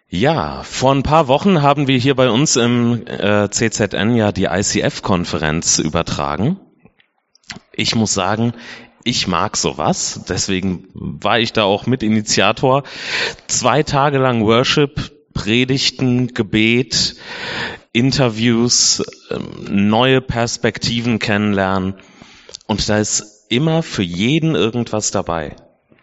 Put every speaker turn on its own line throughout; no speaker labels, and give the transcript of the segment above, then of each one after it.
Ja, vor ein paar Wochen haben wir hier bei uns im CZN ja die ICF-Konferenz übertragen. Ich muss sagen, ich mag sowas, deswegen war ich da auch Mitinitiator. 2 Tage lang Worship, Predigten, Gebet, Interviews, neue Perspektiven kennenlernen. Und da ist immer für jeden irgendwas dabei.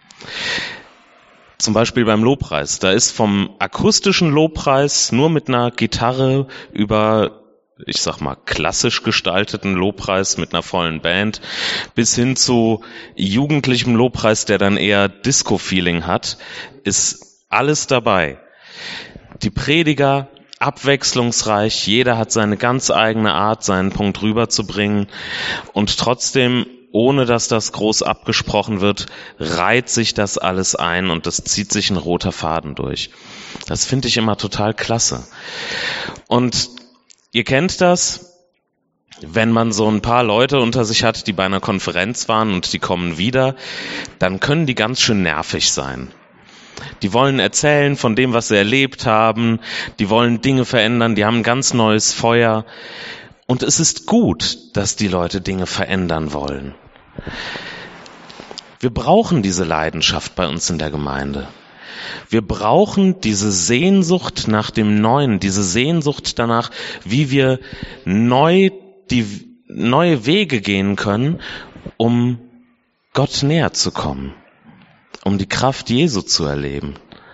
Zum Beispiel beim Lobpreis. Da ist vom akustischen Lobpreis nur mit einer Gitarre über, ich sag mal, klassisch gestalteten Lobpreis mit einer vollen Band bis hin zu jugendlichem Lobpreis, der dann eher Disco-Feeling hat, ist alles dabei. Die Prediger abwechslungsreich, jeder hat seine ganz eigene Art, seinen Punkt rüberzubringen und trotzdem, ohne dass das groß abgesprochen wird, reiht sich das alles ein und das zieht sich ein roter Faden durch. Das finde ich immer total klasse. Und ihr kennt das, wenn man so ein paar Leute unter sich hat, die bei einer Konferenz waren und die kommen wieder, dann können die ganz schön nervig sein. Die wollen erzählen von dem, was sie erlebt haben, die wollen Dinge verändern, die haben ein ganz neues Feuer. Und es ist gut, dass die Leute Dinge verändern wollen. Wir brauchen diese Leidenschaft bei uns in der Gemeinde. Wir brauchen diese Sehnsucht nach dem Neuen, diese Sehnsucht danach, wie wir neue Wege gehen können, um Gott näher zu kommen, um die Kraft Jesu zu erleben.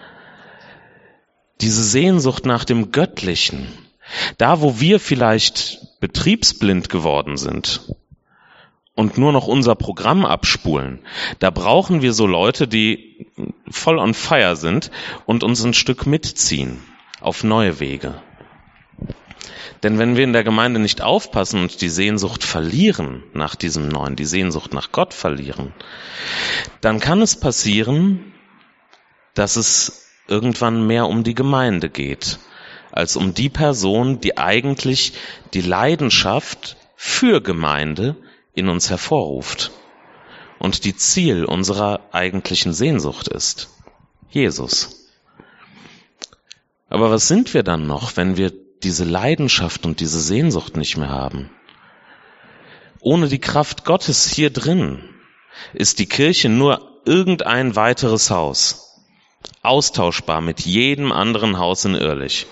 Diese Sehnsucht nach dem Göttlichen, da wo wir vielleicht betriebsblind geworden sind und nur noch unser Programm abspulen, da brauchen wir so Leute, die voll on fire sind und uns ein Stück mitziehen auf neue Wege. Denn wenn wir in der Gemeinde nicht aufpassen und die Sehnsucht verlieren nach diesem Neuen, die Sehnsucht nach Gott verlieren, dann kann es passieren, dass es irgendwann mehr um die Gemeinde geht, als um die Person, die eigentlich die Leidenschaft für Gemeinde in uns hervorruft und die Ziel unserer eigentlichen Sehnsucht ist: Jesus. Aber was sind wir dann noch, wenn wir diese Leidenschaft und diese Sehnsucht nicht mehr haben? Ohne die Kraft Gottes hier drin ist die Kirche nur irgendein weiteres Haus, austauschbar mit jedem anderen Haus in Irrlich.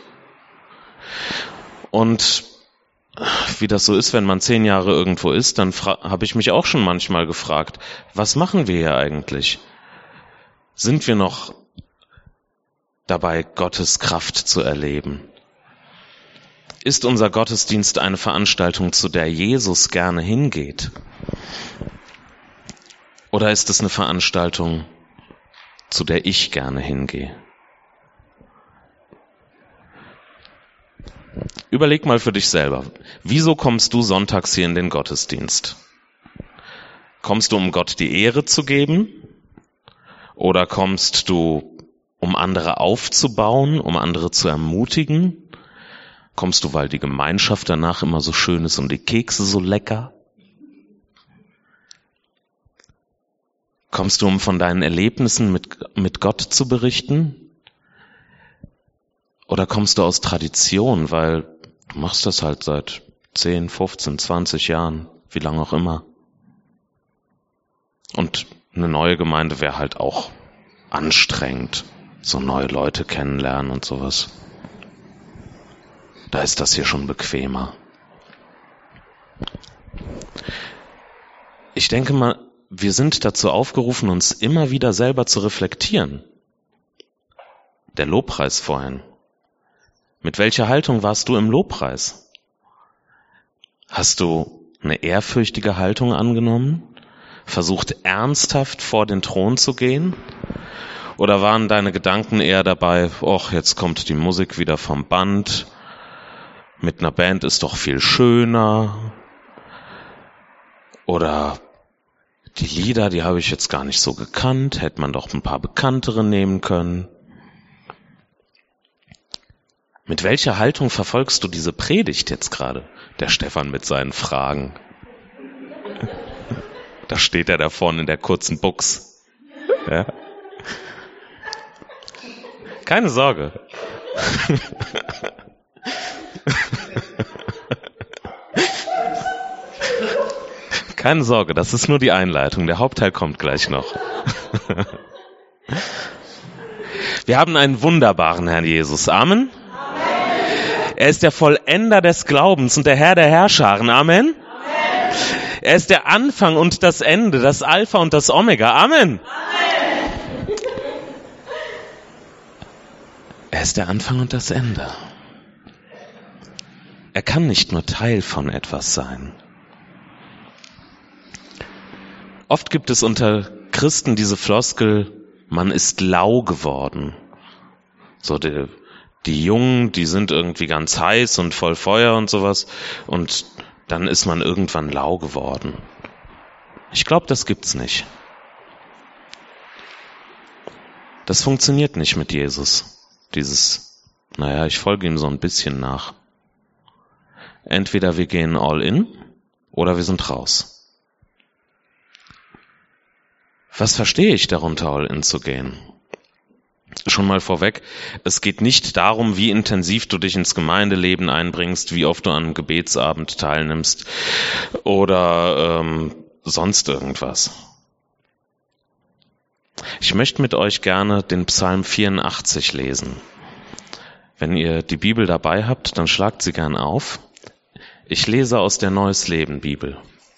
Und wie das so ist, wenn man 10 Jahre irgendwo ist, dann habe ich mich auch schon manchmal gefragt, was machen wir hier eigentlich? Sind wir noch dabei, Gottes Kraft zu erleben? Ist unser Gottesdienst eine Veranstaltung, zu der Jesus gerne hingeht? Oder ist es eine Veranstaltung, zu der ich gerne hingehe? Überleg mal für dich selber. Wieso kommst du sonntags hier in den Gottesdienst? Kommst du, um Gott die Ehre zu geben? Oder kommst du, um andere aufzubauen, um andere zu ermutigen? Kommst du, weil die Gemeinschaft danach immer so schön ist und die Kekse so lecker? Kommst du, um von deinen Erlebnissen mit Gott zu berichten? Oder kommst du aus Tradition, weil du machst das halt seit 10, 15, 20 Jahren, wie lange auch immer. Und eine neue Gemeinde wäre halt auch anstrengend, so neue Leute kennenlernen und sowas. Da ist das hier schon bequemer. Ich denke mal, wir sind dazu aufgerufen, uns immer wieder selber zu reflektieren. Der Lobpreis vorhin. Mit welcher Haltung warst du im Lobpreis? Hast du eine ehrfürchtige Haltung angenommen? Versucht ernsthaft vor den Thron zu gehen? Oder waren deine Gedanken eher dabei, ach, jetzt kommt die Musik wieder vom Band, mit einer Band ist doch viel schöner? Oder die Lieder, die habe ich jetzt gar nicht so gekannt, hätte man doch ein paar bekanntere nehmen können. Mit welcher Haltung verfolgst du diese Predigt jetzt gerade? Der Stefan mit seinen Fragen. Da steht er da vorne in der kurzen Buchs. Ja. Keine Sorge. Keine Sorge, das ist nur die Einleitung. Der Hauptteil kommt gleich noch. Wir haben einen wunderbaren Herrn Jesus. Amen. Er ist der Vollender des Glaubens und der Herr der Herrscharen. Amen. Er ist der Anfang und das Ende, das Alpha und das Omega. Amen. Er ist der Anfang und das Ende. Er kann nicht nur Teil von etwas sein. Oft gibt es unter Christen diese Floskel, man ist lau geworden. So die Jungen, die sind irgendwie ganz heiß und voll Feuer und sowas und dann ist man irgendwann lau geworden. Ich glaube, das gibt's nicht. Das funktioniert nicht mit Jesus. Ich folge ihm so ein bisschen nach. Entweder wir gehen all in oder wir sind raus. Was verstehe ich darunter, all in zu gehen? Schon mal vorweg, es geht nicht darum, wie intensiv du dich ins Gemeindeleben einbringst, wie oft du an einem Gebetsabend teilnimmst oder sonst irgendwas. Ich möchte mit euch gerne den Psalm 84 lesen. Wenn ihr die Bibel dabei habt, dann schlagt sie gern auf. Ich lese aus der Neues Leben Bibel.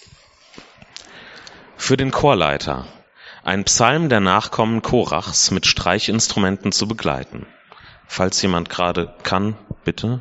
Für den Chorleiter. Ein Psalm der Nachkommen Korachs mit Streichinstrumenten zu begleiten. Falls jemand gerade kann, bitte.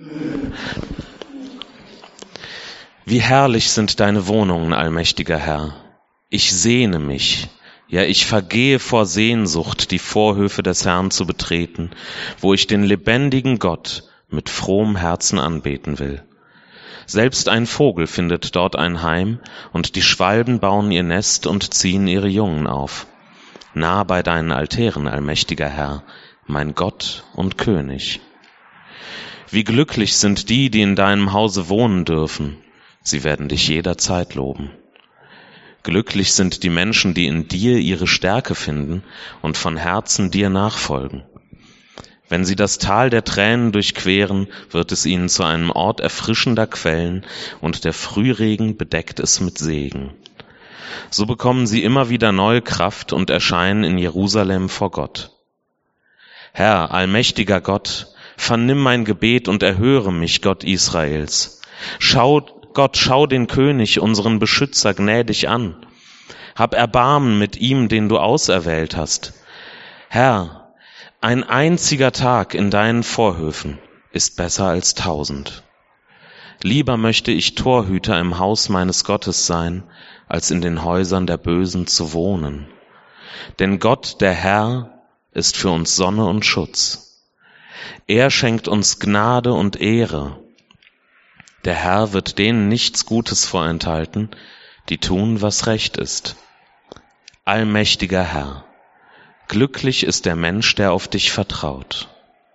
Wie herrlich sind deine Wohnungen, allmächtiger Herr. Ich sehne mich, ja, ich vergehe vor Sehnsucht, die Vorhöfe des Herrn zu betreten, wo ich den lebendigen Gott mit frohem Herzen anbeten will. Selbst ein Vogel findet dort ein Heim, und die Schwalben bauen ihr Nest und ziehen ihre Jungen auf. Nah bei deinen Altären, allmächtiger Herr, mein Gott und König. Wie glücklich sind die, die in deinem Hause wohnen dürfen. Sie werden dich jederzeit loben. Glücklich sind die Menschen, die in dir ihre Stärke finden und von Herzen dir nachfolgen. Wenn sie das Tal der Tränen durchqueren, wird es ihnen zu einem Ort erfrischender Quellen und der Frühregen bedeckt es mit Segen. So bekommen sie immer wieder neue Kraft und erscheinen in Jerusalem vor Gott. Herr, allmächtiger Gott, vernimm mein Gebet und erhöre mich, Gott Israels. Schau den König, unseren Beschützer, gnädig an. Hab Erbarmen mit ihm, den du auserwählt hast. Herr, ein einziger Tag in deinen Vorhöfen ist besser als 1000. Lieber möchte ich Torhüter im Haus meines Gottes sein, als in den Häusern der Bösen zu wohnen. Denn Gott, der Herr, ist für uns Sonne und Schutz. Er schenkt uns Gnade und Ehre. Der Herr wird denen nichts Gutes vorenthalten, die tun, was recht ist. Allmächtiger Herr, glücklich ist der Mensch, der auf dich vertraut.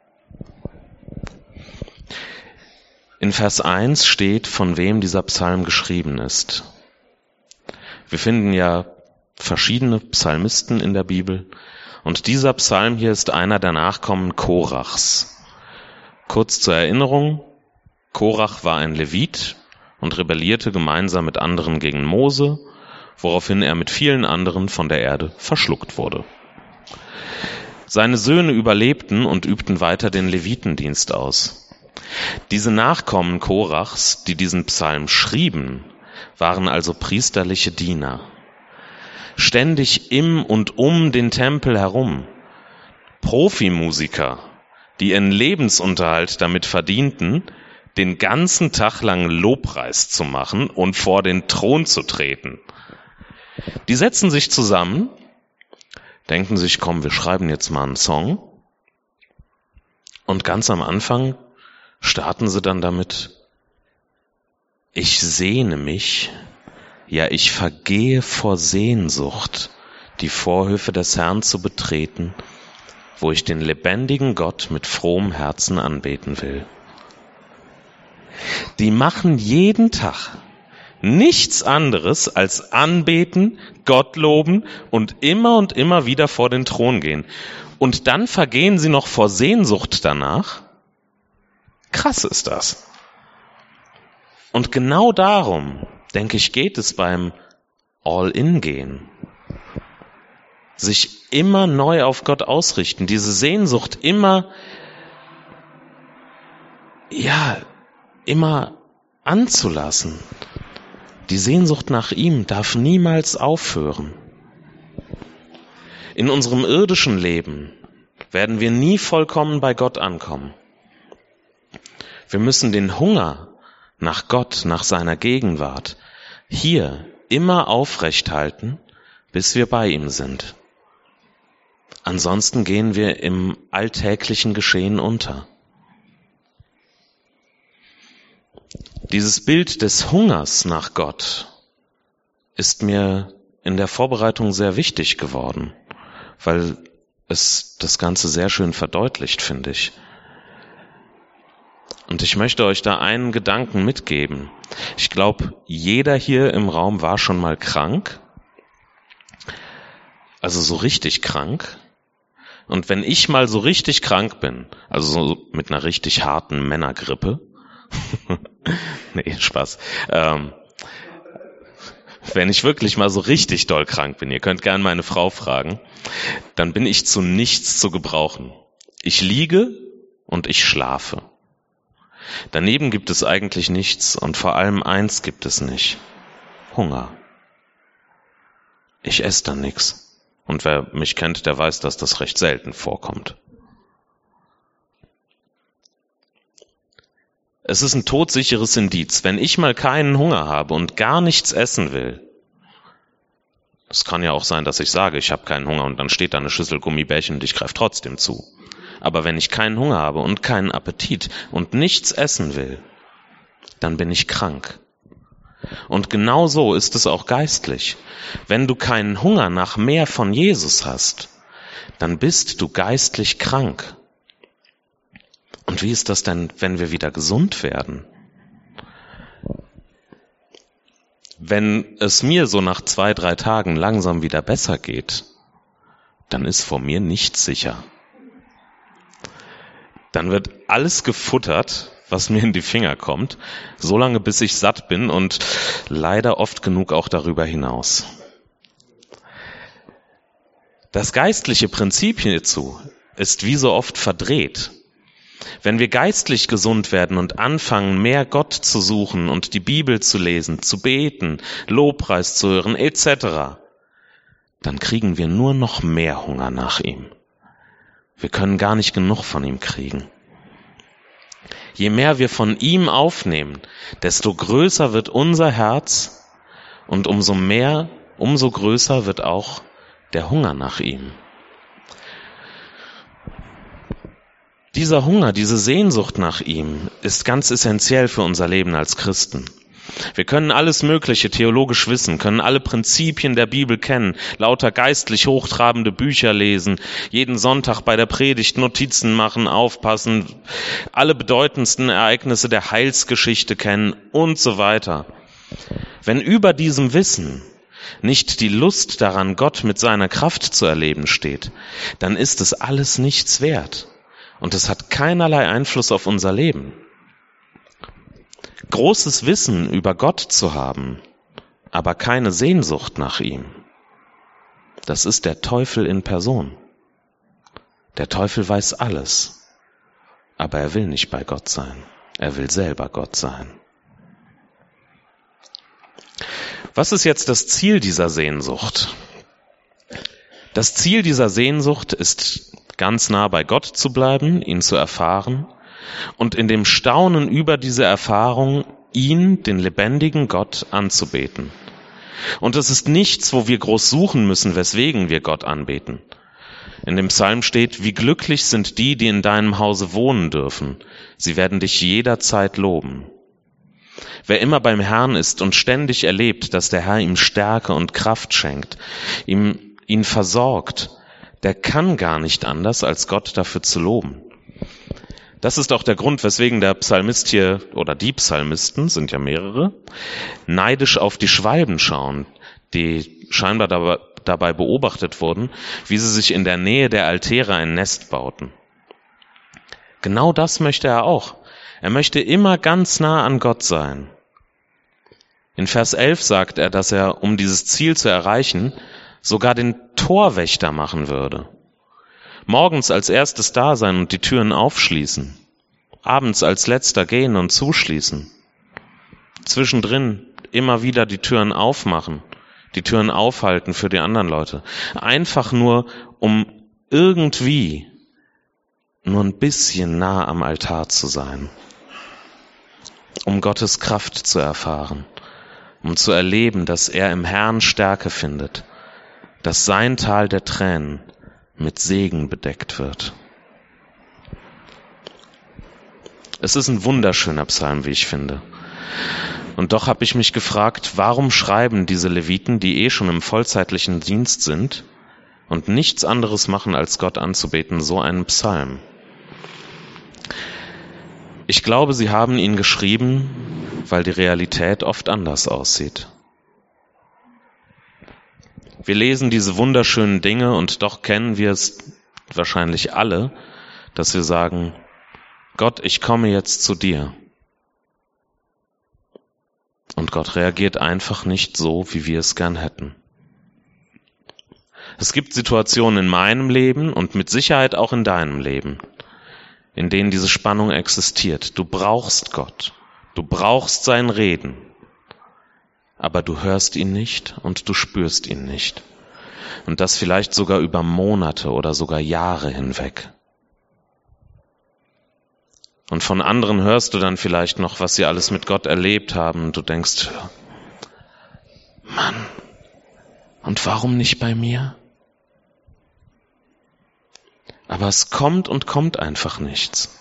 In Vers 1 steht, von wem dieser Psalm geschrieben ist. Wir finden ja verschiedene Psalmisten in der Bibel und dieser Psalm hier ist einer der Nachkommen Korachs. Kurz zur Erinnerung, Korach war ein Levit und rebellierte gemeinsam mit anderen gegen Mose, woraufhin er mit vielen anderen von der Erde verschluckt wurde. Seine Söhne überlebten und übten weiter den Levitendienst aus. Diese Nachkommen Korachs, die diesen Psalm schrieben, waren also priesterliche Diener. Ständig im und um den Tempel herum. Profimusiker, die ihren Lebensunterhalt damit verdienten, den ganzen Tag lang Lobpreis zu machen und vor den Thron zu treten. Die setzen sich zusammen, denken sich, komm, wir schreiben jetzt mal einen Song. Und ganz am Anfang starten sie dann damit, ich sehne mich, ja, ich vergehe vor Sehnsucht, die Vorhöfe des Herrn zu betreten, wo ich den lebendigen Gott mit frohem Herzen anbeten will. Die machen jeden Tag nichts anderes als anbeten, Gott loben und immer wieder vor den Thron gehen. Und dann vergehen sie noch vor Sehnsucht danach. Krass ist das. Und genau darum, denke ich, geht es beim All-in-Gehen. Sich immer neu auf Gott ausrichten, diese Sehnsucht immer anzulassen. Die Sehnsucht nach ihm darf niemals aufhören. In unserem irdischen Leben werden wir nie vollkommen bei Gott ankommen. Wir müssen den Hunger nach Gott, nach seiner Gegenwart, hier immer aufrecht halten, bis wir bei ihm sind. Ansonsten gehen wir im alltäglichen Geschehen unter. Dieses Bild des Hungers nach Gott ist mir in der Vorbereitung sehr wichtig geworden, weil es das Ganze sehr schön verdeutlicht, finde ich. Und ich möchte euch da einen Gedanken mitgeben. Ich glaube, jeder hier im Raum war schon mal krank, also so richtig krank. Und wenn ich mal so richtig krank bin, also so mit einer richtig harten Männergrippe, nee, Spaß, wenn ich wirklich mal so richtig doll krank bin, ihr könnt gerne meine Frau fragen, dann bin ich zu nichts zu gebrauchen. Ich liege und ich schlafe. Daneben gibt es eigentlich nichts und vor allem eins gibt es nicht: Hunger. Ich esse dann nichts. Und wer mich kennt, der weiß, dass das recht selten vorkommt. Es ist ein todsicheres Indiz. Wenn ich mal keinen Hunger habe und gar nichts essen will, es kann ja auch sein, dass ich sage, ich habe keinen Hunger und dann steht da eine Schüssel Gummibärchen und ich greife trotzdem zu. Aber wenn ich keinen Hunger habe und keinen Appetit und nichts essen will, dann bin ich krank. Und genau so ist es auch geistlich. Wenn du keinen Hunger nach mehr von Jesus hast, dann bist du geistlich krank. Und wie ist das denn, wenn wir wieder gesund werden? Wenn es mir so nach 2-3 Tagen langsam wieder besser geht, dann ist vor mir nichts sicher. Dann wird alles gefuttert, was mir in die Finger kommt, solange bis ich satt bin und leider oft genug auch darüber hinaus. Das geistliche Prinzip hierzu ist wie so oft verdreht. Wenn wir geistlich gesund werden und anfangen, mehr Gott zu suchen und die Bibel zu lesen, zu beten, Lobpreis zu hören, etc., dann kriegen wir nur noch mehr Hunger nach ihm. Wir können gar nicht genug von ihm kriegen. Je mehr wir von ihm aufnehmen, desto größer wird unser Herz und umso größer wird auch der Hunger nach ihm. Dieser Hunger, diese Sehnsucht nach ihm ist ganz essentiell für unser Leben als Christen. Wir können alles Mögliche theologisch wissen, können alle Prinzipien der Bibel kennen, lauter geistlich hochtrabende Bücher lesen, jeden Sonntag bei der Predigt Notizen machen, aufpassen, alle bedeutendsten Ereignisse der Heilsgeschichte kennen und so weiter. Wenn über diesem Wissen nicht die Lust daran, Gott mit seiner Kraft zu erleben steht, dann ist es alles nichts wert und es hat keinerlei Einfluss auf unser Leben. Großes Wissen über Gott zu haben, aber keine Sehnsucht nach ihm, das ist der Teufel in Person. Der Teufel weiß alles, aber er will nicht bei Gott sein. Er will selber Gott sein. Was ist jetzt das Ziel dieser Sehnsucht? Das Ziel dieser Sehnsucht ist, ganz nah bei Gott zu bleiben, ihn zu erfahren und in dem Staunen über diese Erfahrung ihn, den lebendigen Gott, anzubeten. Und es ist nichts, wo wir groß suchen müssen, weswegen wir Gott anbeten. In dem Psalm steht: Wie glücklich sind die, die in deinem Hause wohnen dürfen. Sie werden dich jederzeit loben. Wer immer beim Herrn ist und ständig erlebt, dass der Herr ihm Stärke und Kraft schenkt, ihn versorgt, der kann gar nicht anders, als Gott dafür zu loben. Das ist auch der Grund, weswegen der Psalmist hier, oder die Psalmisten, sind ja mehrere, neidisch auf die Schwalben schauen, die scheinbar dabei beobachtet wurden, wie sie sich in der Nähe der Altäre ein Nest bauten. Genau das möchte er auch. Er möchte immer ganz nah an Gott sein. In Vers 11 sagt er, dass er, um dieses Ziel zu erreichen, sogar den Torwächter machen würde. Morgens als erstes da sein und die Türen aufschließen. Abends als letzter gehen und zuschließen. Zwischendrin immer wieder die Türen aufmachen, die Türen aufhalten für die anderen Leute. Einfach nur, um irgendwie nur ein bisschen nah am Altar zu sein. Um Gottes Kraft zu erfahren. Um zu erleben, dass er im Herrn Stärke findet. Dass sein Tal der Tränen mit Segen bedeckt wird. Es ist ein wunderschöner Psalm, wie ich finde. Und doch habe ich mich gefragt, warum schreiben diese Leviten, die schon im vollzeitlichen Dienst sind und nichts anderes machen, als Gott anzubeten, so einen Psalm? Ich glaube, sie haben ihn geschrieben, weil die Realität oft anders aussieht. Wir lesen diese wunderschönen Dinge und doch kennen wir es wahrscheinlich alle, dass wir sagen, Gott, ich komme jetzt zu dir. Und Gott reagiert einfach nicht so, wie wir es gern hätten. Es gibt Situationen in meinem Leben und mit Sicherheit auch in deinem Leben, in denen diese Spannung existiert. Du brauchst Gott, du brauchst sein Reden, aber du hörst ihn nicht und du spürst ihn nicht. Und das vielleicht sogar über Monate oder sogar Jahre hinweg. Und von anderen hörst du dann vielleicht noch, was sie alles mit Gott erlebt haben. Und du denkst, Mann, und warum nicht bei mir? Aber es kommt und kommt einfach nichts.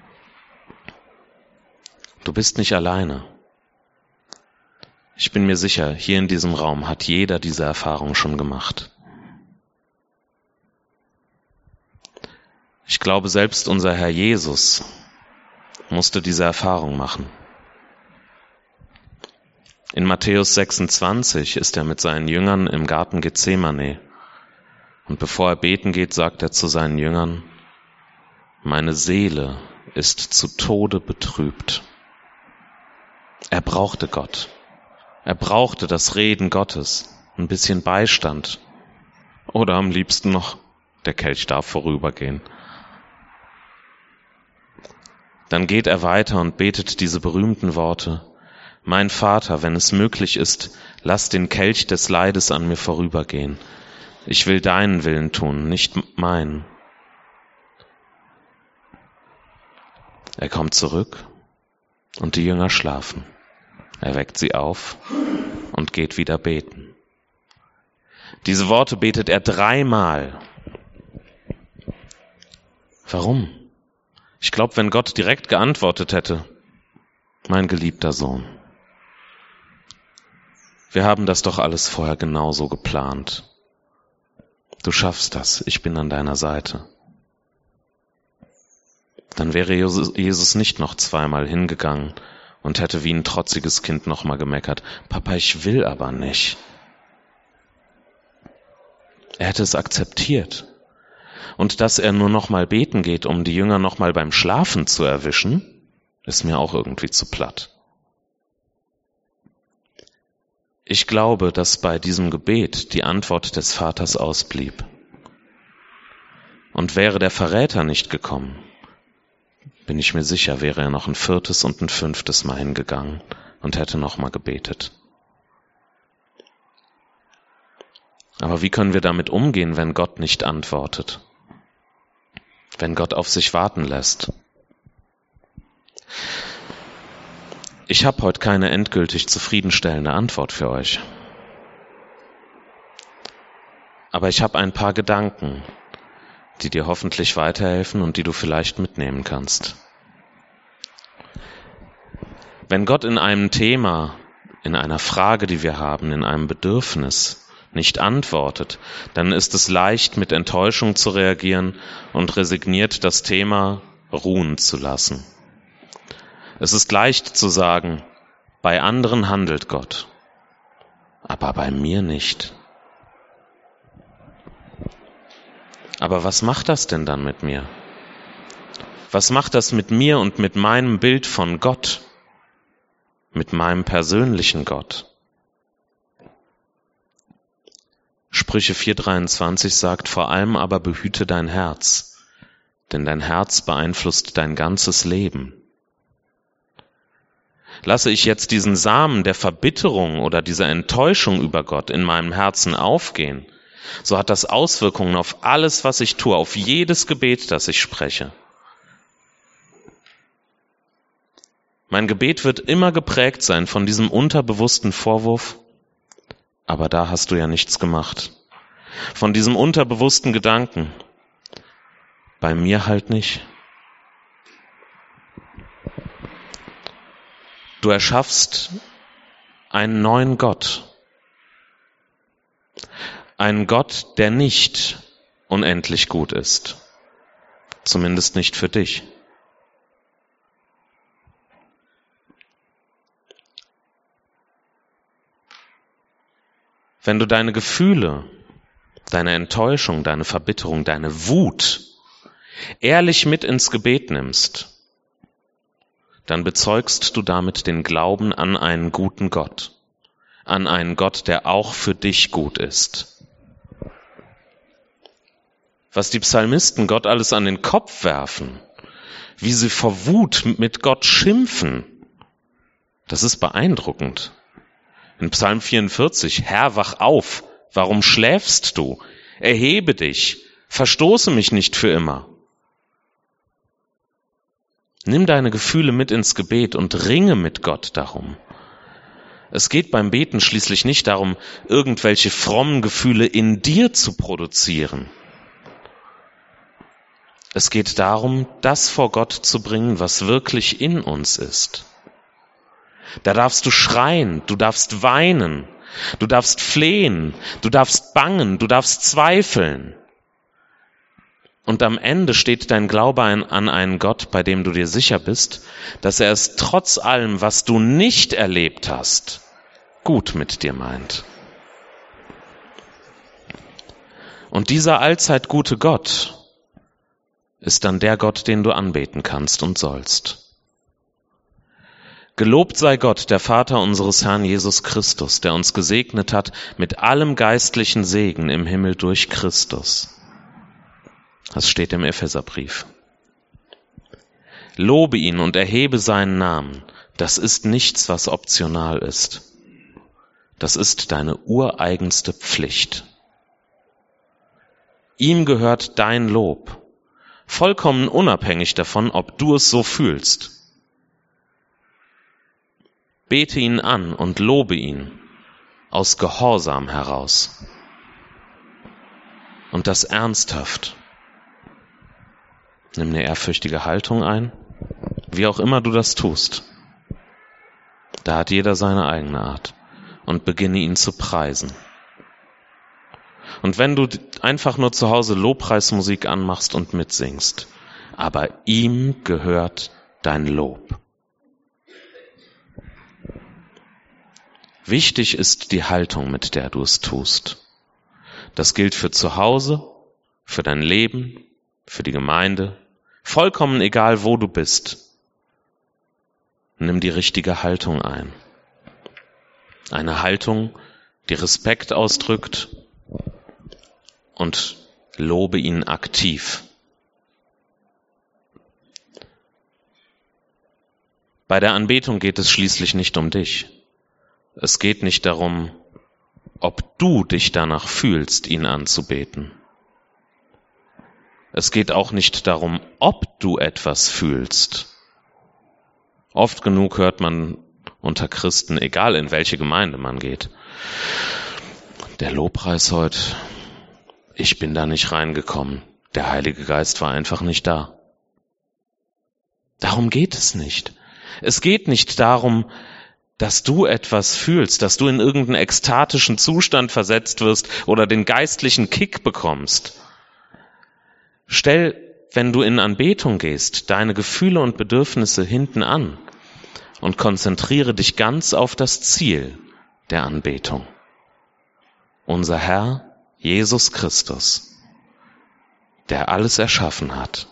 Du bist nicht alleine. Ich bin mir sicher, hier in diesem Raum hat jeder diese Erfahrung schon gemacht. Ich glaube, selbst unser Herr Jesus musste diese Erfahrung machen. In Matthäus 26 ist er mit seinen Jüngern im Garten Gethsemane. Und bevor er beten geht, sagt er zu seinen Jüngern, meine Seele ist zu Tode betrübt. Er brauchte Gott. Er brauchte das Reden Gottes, ein bisschen Beistand. Oder am liebsten noch, der Kelch darf vorübergehen. Dann geht er weiter und betet diese berühmten Worte. Mein Vater, wenn es möglich ist, lass den Kelch des Leides an mir vorübergehen. Ich will deinen Willen tun, nicht meinen. Er kommt zurück und die Jünger schlafen. Er weckt sie auf und geht wieder beten. Diese Worte betet er 3-mal. Warum? Ich glaube, wenn Gott direkt geantwortet hätte, mein geliebter Sohn, wir haben das doch alles vorher genauso geplant. Du schaffst das, ich bin an deiner Seite. Dann wäre Jesus nicht noch 2-mal hingegangen und hätte wie ein trotziges Kind nochmal gemeckert. Papa, ich will aber nicht. Er hätte es akzeptiert. Und dass er nur nochmal beten geht, um die Jünger nochmal beim Schlafen zu erwischen, ist mir auch irgendwie zu platt. Ich glaube, dass bei diesem Gebet die Antwort des Vaters ausblieb. Und wäre der Verräter nicht gekommen, bin ich mir sicher, wäre er noch ein 4. und ein 5. Mal hingegangen und hätte nochmal gebetet. Aber wie können wir damit umgehen, wenn Gott nicht antwortet? Wenn Gott auf sich warten lässt? Ich habe heute keine endgültig zufriedenstellende Antwort für euch. Aber ich habe ein paar Gedanken, die dir hoffentlich weiterhelfen und die du vielleicht mitnehmen kannst. Wenn Gott in einem Thema, in einer Frage, die wir haben, in einem Bedürfnis nicht antwortet, dann ist es leicht, mit Enttäuschung zu reagieren und resigniert das Thema ruhen zu lassen. Es ist leicht zu sagen, bei anderen handelt Gott, aber bei mir nicht. Aber was macht das denn dann mit mir? Was macht das mit mir und mit meinem Bild von Gott? Mit meinem persönlichen Gott? Sprüche 4,23 sagt, vor allem aber behüte dein Herz, denn dein Herz beeinflusst dein ganzes Leben. Lasse ich jetzt diesen Samen der Verbitterung oder dieser Enttäuschung über Gott in meinem Herzen aufgehen, so hat das Auswirkungen auf alles, was ich tue, auf jedes Gebet, das ich spreche. Mein Gebet wird immer geprägt sein von diesem unterbewussten Vorwurf, aber da hast du ja nichts gemacht. Von diesem unterbewussten Gedanken, bei mir halt nicht. Du erschaffst einen neuen Gott. Einen Gott, der nicht unendlich gut ist. Zumindest nicht für dich. Wenn du deine Gefühle, deine Enttäuschung, deine Verbitterung, deine Wut ehrlich mit ins Gebet nimmst, dann bezeugst du damit den Glauben an einen guten Gott, an einen Gott, der auch für dich gut ist. Was die Psalmisten Gott alles an den Kopf werfen, wie sie vor Wut mit Gott schimpfen, das ist beeindruckend. In Psalm 44, Herr, wach auf, warum schläfst du? Erhebe dich, verstoße mich nicht für immer. Nimm deine Gefühle mit ins Gebet und ringe mit Gott darum. Es geht beim Beten schließlich nicht darum, irgendwelche frommen Gefühle in dir zu produzieren. Es geht darum, das vor Gott zu bringen, was wirklich in uns ist. Da darfst du schreien, du darfst weinen, du darfst flehen, du darfst bangen, du darfst zweifeln. Und am Ende steht dein Glaube an einen Gott, bei dem du dir sicher bist, dass er es trotz allem, was du nicht erlebt hast, gut mit dir meint. Und dieser allzeit gute Gott ist dann der Gott, den du anbeten kannst und sollst. Gelobt sei Gott, der Vater unseres Herrn Jesus Christus, der uns gesegnet hat mit allem geistlichen Segen im Himmel durch Christus. Das steht im Epheserbrief. Lobe ihn und erhebe seinen Namen. Das ist nichts, was optional ist. Das ist deine ureigenste Pflicht. Ihm gehört dein Lob, vollkommen unabhängig davon, ob du es so fühlst. Bete ihn an und lobe ihn aus Gehorsam heraus. Und das ernsthaft. Nimm eine ehrfürchtige Haltung ein, wie auch immer du das tust. Da hat jeder seine eigene Art. Und beginne ihn zu preisen. Und wenn du einfach nur zu Hause Lobpreismusik anmachst und mitsingst, aber ihm gehört dein Lob. Wichtig ist die Haltung, mit der du es tust. Das gilt für zu Hause, für dein Leben, für die Gemeinde, vollkommen egal, wo du bist. Nimm die richtige Haltung ein. Eine Haltung, die Respekt ausdrückt und lobe ihn aktiv. Bei der Anbetung geht es schließlich nicht um dich. Es geht nicht darum, ob du dich danach fühlst, ihn anzubeten. Es geht auch nicht darum, ob du etwas fühlst. Oft genug hört man unter Christen, egal in welche Gemeinde man geht, der Lobpreis heute, ich bin da nicht reingekommen. Der Heilige Geist war einfach nicht da. Darum geht es nicht. Es geht nicht darum, dass du etwas fühlst, dass du in irgendeinen ekstatischen Zustand versetzt wirst oder den geistlichen Kick bekommst. Stell, wenn du in Anbetung gehst, deine Gefühle und Bedürfnisse hinten an und konzentriere dich ganz auf das Ziel der Anbetung. Unser Herr Jesus Christus, der alles erschaffen hat.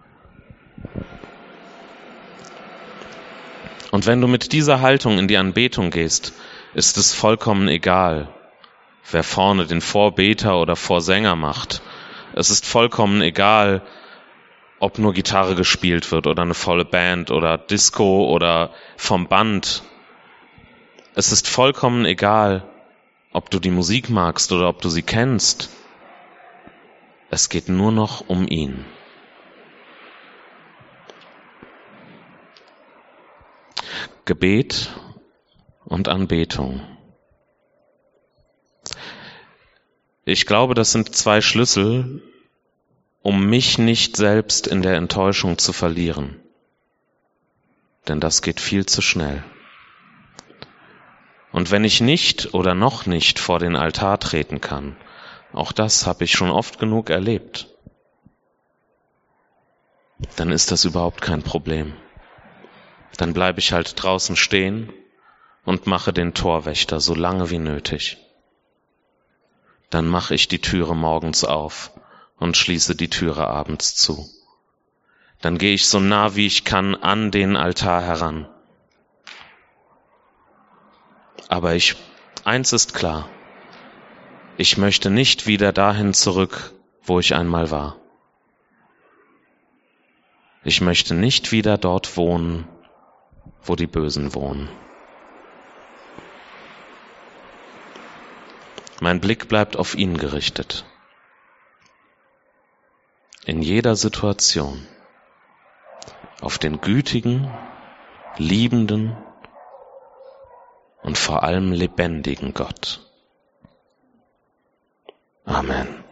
Und wenn du mit dieser Haltung in die Anbetung gehst, ist es vollkommen egal, wer vorne den Vorbeter oder Vorsänger macht. Es ist vollkommen egal, ob nur Gitarre gespielt wird oder eine volle Band oder Disco oder vom Band. Es ist vollkommen egal, ob du die Musik magst oder ob du sie kennst. Es geht nur noch um ihn. Gebet und Anbetung. Ich glaube, das sind zwei Schlüssel, um mich nicht selbst in der Enttäuschung zu verlieren. Denn das geht viel zu schnell. Und wenn ich nicht oder noch nicht vor den Altar treten kann, auch das habe ich schon oft genug erlebt, dann ist das überhaupt kein Problem. Dann bleibe ich halt draußen stehen und mache den Torwächter so lange wie nötig. Dann mache ich die Türe morgens auf und schließe die Türe abends zu. Dann gehe ich so nah wie ich kann an den Altar heran. Aber eins ist klar, ich möchte nicht wieder dahin zurück, wo ich einmal war. Ich möchte nicht wieder dort wohnen, wo die Bösen wohnen. Mein Blick bleibt auf ihn gerichtet. In jeder Situation. Auf den gütigen, liebenden und vor allem lebendigen Gott. Amen.